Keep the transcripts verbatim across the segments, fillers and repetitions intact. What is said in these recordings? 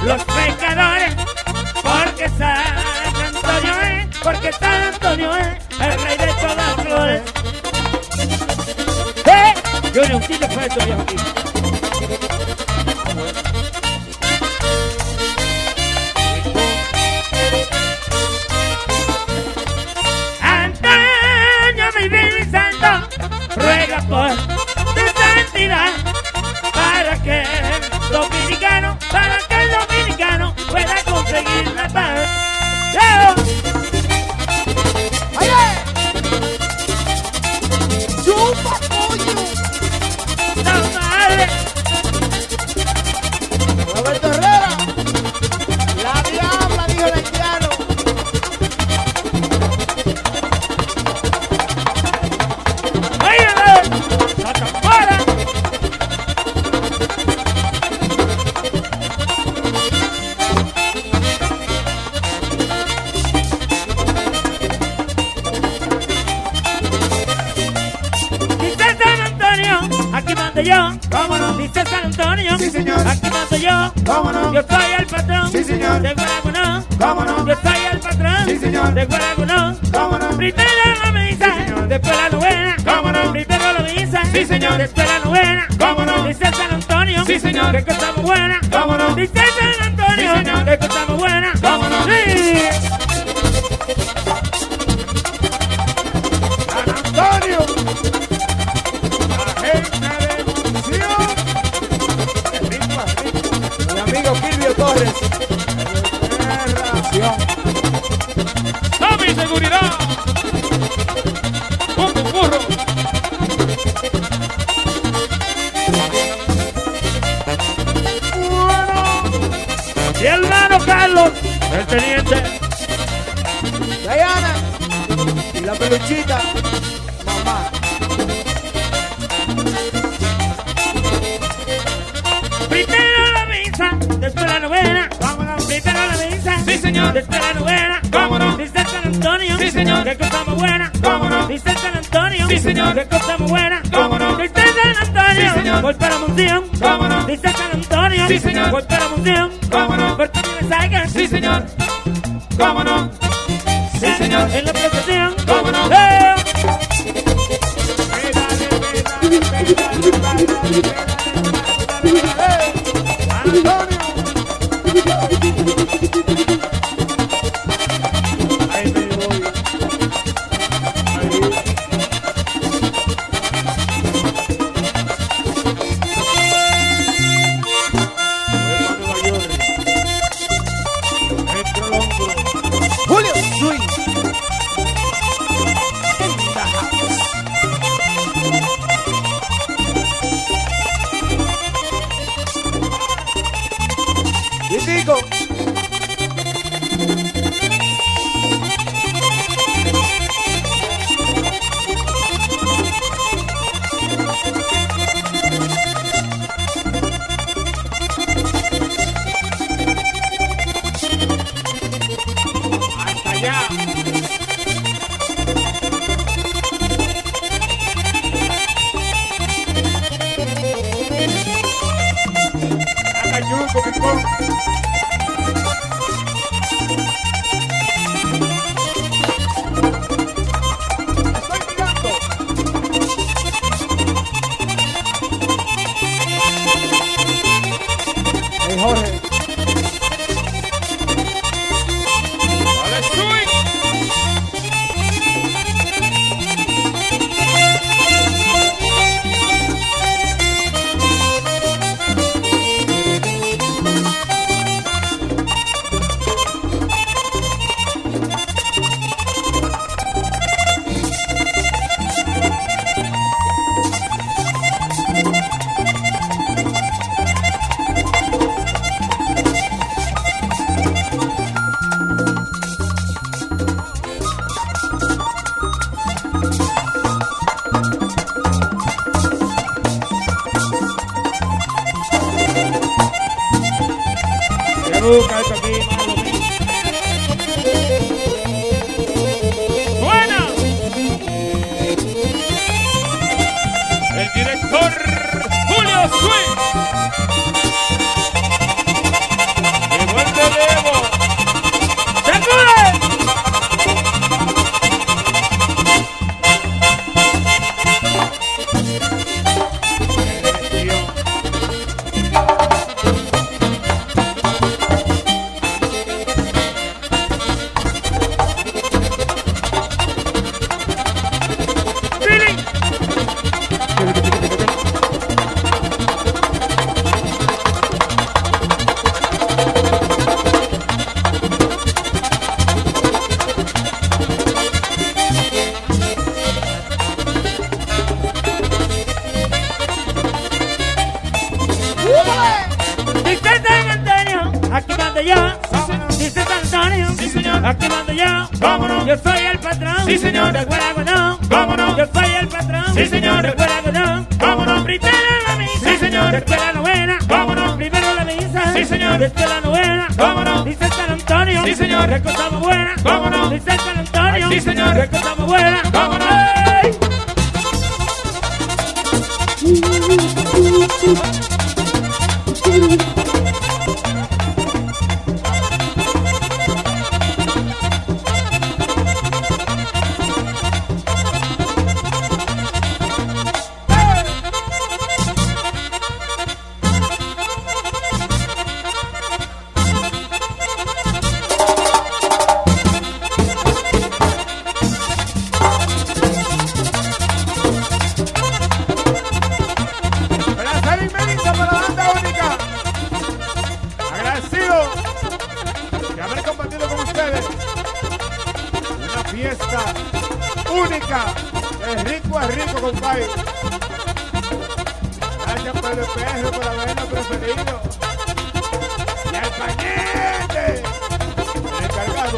los pecadores, porque San Antonio es, porque San Antonio es el rey de todas las flores. ¡Eh! Yo ni un tiro fue esto, viejo aquí. Antonio, mi Virgen Santo, ruega por tu santidad, para que el dominicano, para que el dominicano pueda conseguir la paz. ¡Yo! ¡Oye! ¡Chupa, pollo! ¡No, madre! Roberto Herrera, la diabla, dijo el haitiano. ¡Óyeme! ¡Saca fuera! Dice San Antonio, aquí mando yo. ¿Cómo no? Dice San Antonio, Sí, señor. aquí mando yo. ¿Cómo no? Yo soy el patrón. Sí, señor. De Guaraguno. ¿Cómo no? Yo soy el patrón. Sí, señor. De Guaraguno. ¿Cómo no? Primero la misa, Sí, señor. después la novena. ¿Cómo no? Primero la misa, Sí, señor. después la novena. ¿Cómo no? Dice San Antonio, Sí, señor. que cosa muy buena. ¿Cómo no? Dice San Antonio, Sí, señor. que cosa muy buena. ¿Cómo no? Sí. San Antonio, la gente de Monción, el ritmo es ritmo. Mi amigo Silvio Torres, Nación. ¡Dame seguridad! ¡Un burro! Y el hermano Carlos, el teniente. Diana y la peluchita, mamá. Primero la misa, después la novena. Vámonos. Primero la misa, Sí, señor. después la novena. ¿Cómo no? Dice San Antonio, Sí, señor. que cosa muy buena. ¿Cómo no? Dice San Antonio, Sí, señor. que cosa muy buena. ¿Cómo no? Dice San Antonio, Sí, señor. voy para Monción. ¿Cómo no? Dice San Antonio, Sí, señor. voy para Monción. ¿Cómo no? Porque me sacan. ¡Sí, señor! ¿Cómo no? ¡Sí, señor! En la procesión. ¿Cómo no? ¡Eh! Ahí me voy. Ahí. Julio Swing. Vitico. ¡Hasta allá! Haga yuco, picón. Estoy mirando. Hey, Jorge. ¡Dale swing! Se busca esto aquí, malo mío. ¡Buena! El director Julio Swing. Antonio. Sí, señor. Aquí mando yo. ¿Cómo no? Yo soy el patrón. Sí, señor. Recuerda cuando. ¿Cómo no? Yo soy el patrón. Sí, señor. Recuerda cuando. ¿Cómo no? Primero la misa. Sí, señor. Después la novena. ¿Cómo no? Primero la misa. Sí, señor. Después la novena. ¿Cómo no? Dice San Antonio. Sí, señor. Qué cosa más buena. ¿Cómo no? Dice San Antonio. Sí, señor. Qué cosa más buena. ¿Cómo no? ¡Ay! Placer inmenso para la banda única. Agradecido de haber compartido con ustedes una fiesta única de rico a rico, compadre. Gracias por el perro, por habernos preferido. Y al pañete, el encargado.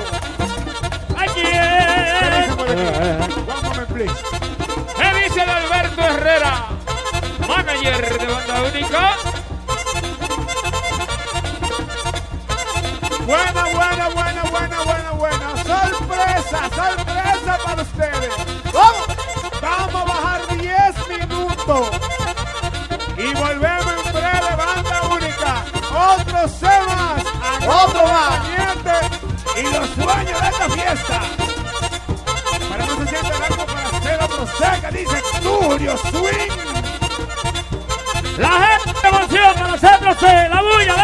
¡Ayer! One moment, please. ¿Qué dice el Alberto Herrera, manager de Banda Única? Buena, buena, buena, buena, buena, buena. Sorpresa, sorpresa para ustedes. ¡Vamos! Vamos a bajar diez minutos. Y volvemos en breve, Banda Única. Otros temas. Otro más. Y los sueños de esta fiesta. Para no se siente largo para hacer otro seca, dice Turio Swing. La gente emociona, nosotros se la bulla.